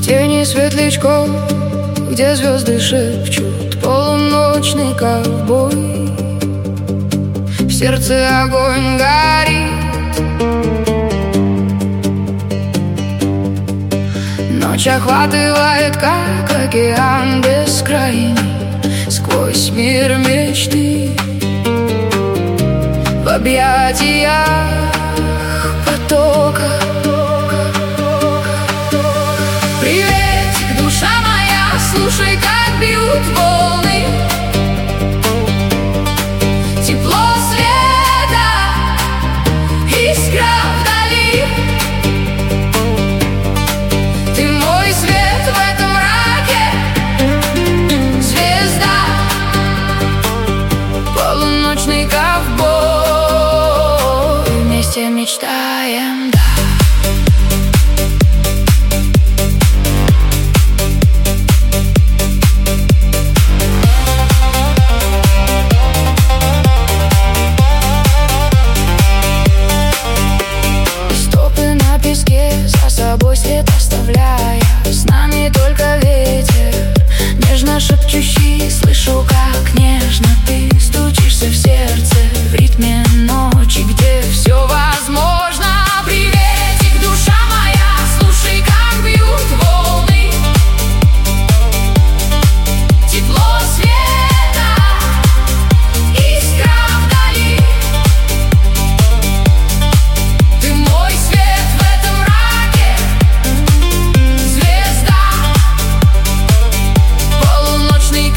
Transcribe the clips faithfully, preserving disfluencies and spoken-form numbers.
тени светлячков, где звезды шепчут, полуночный ковбой. В сердце огонь горит, ночь охватывает, как океан бескрайний, сквозь мир мечты. В объятиях потока. Приветик, душа моя, слушай, как бьют волны. Тепло света, искра вдали. Ты мой свет в этом мраке, звезда, полуночный ковбой. Вместе мечтаем, да. За собой след оставляя, с нами только ветер, нежно шепчущий. Слышу, как нежно ты стучишься в сердце, в ритме ночи, где все возможно. Приветик, душа моя, слушай, как бьют волны. Тепло света, искра вдали. Ты мой свет в этом мраке, звезда, полуночный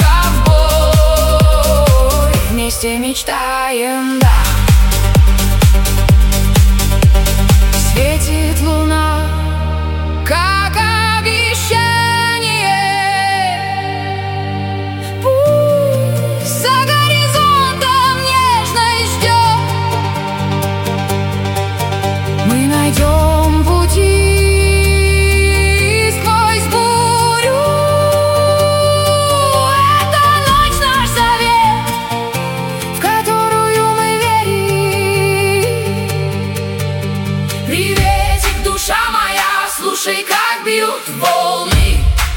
ковбой. Вместе мечтаем, да. Светит луна, как обещание. Пусть за горизонтом нежность ждет. Мы найдем пути сквозь бурю. Это ночь, наш завет, в которую мы верим. Приветик, душа моя, слушай, как бьют волны.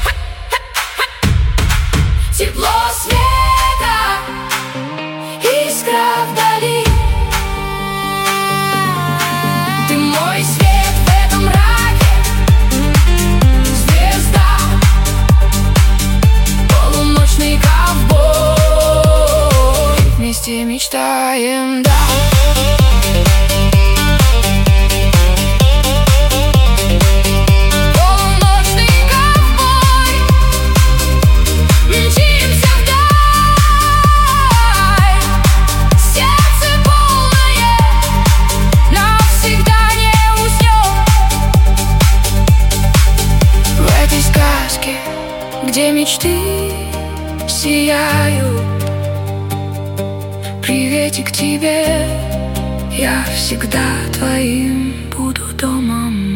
Тепло света, искра вдали. Ты мой свет в этом мраке, звезда, полуночный ковбой. Вместе мечтаем, да. Полуночный ковбой, мчимся вдаль. Сердце полное, навсегда не уснет. В этой сказке, где мечты сияют. Приветик тебе, я всегда твоим буду домом.